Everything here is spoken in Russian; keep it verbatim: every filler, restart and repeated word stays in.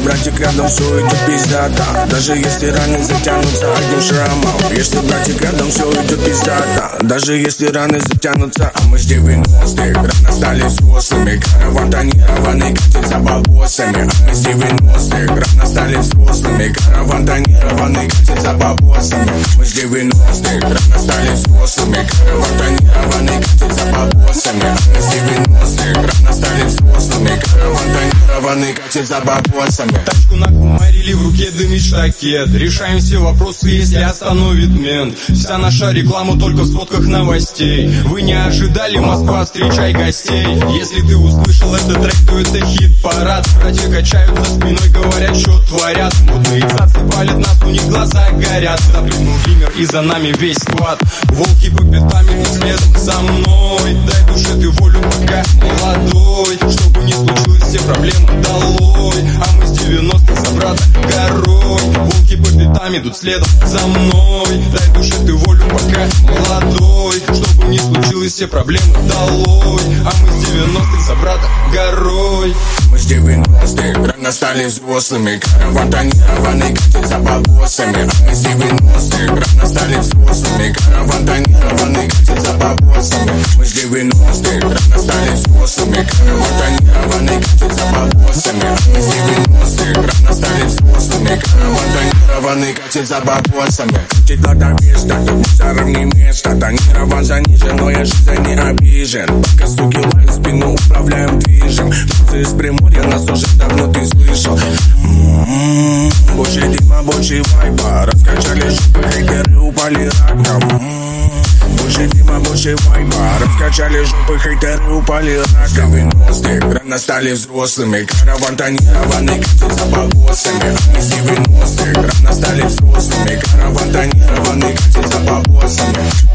братик рядом, все идет пиздата. Даже если раны затянутся одним шрамом. Если братик рядом, все идет пиздата. Даже если раны затянутся. А мы с девяностых рано стали взрослыми. Караван тонированный катит за бабосами. А мы с девяностых рано стали взрослыми. Караван тонированный катит за бабосами. Мы с девяностых рано стали взрослыми. Караван тонированный катит за бабосами. А мы с девяностых рано стали взрослыми. Караван тонированный катит за бабосами. Тачку накумарили, в руке дымит штакет. Решаем все вопросы, если остановит мент. Вся наша реклама только в сводках новостей. Вы не ожидали, Москва, встречай гостей. Если ты услышал этот трек, то это хит-парад. Братья качают за спиной, говорят, что творят. Мутные цацы палят нас, у них глаза горят. Запрыгнул гример и за нами весь сквад. Волки по пятам идут следом за мной. Дай душе ты волю, пока молодой. Чтобы не случилось, все проблемы долой. А мы с девяностых за брата горой. Волки по пятам идут следом за мной. Дай душе ты волю, пока молодой. Чтобы не случилось, все проблемы долой. А мы с девяностых за брата горой. Мы с девяностых рано стали взрослыми. Караван тонированный катит за бабосами. А мы с девяностых рано стали взрослыми. Караван тонированный катит за бабосами. Мы с девяностых рано стали взрослыми. Караван тонированный катит за бабосами. А мы с девяностых рано стали взрослыми. Караван тонированный катит за бабосами. Крутит лотовеста, тут мусором не место. Тонирован занижен, но я жизнь не обижен. Пока суки лают спину, управляем движем. Птицы из Приморья нас уже давно ты слышал. М-м-м, больше дыма, больше вайба. Раскачали жопы, хейтеры упали раком. М-м-м, больше дыма, больше вайба. Раскачали жопы, хейтеры упали раком. девяностых рано стали взрослыми. Караван тонированный катит за бабосами. А мы с девяностых рано стали взрослыми. Караван тонированный катит за бабосами.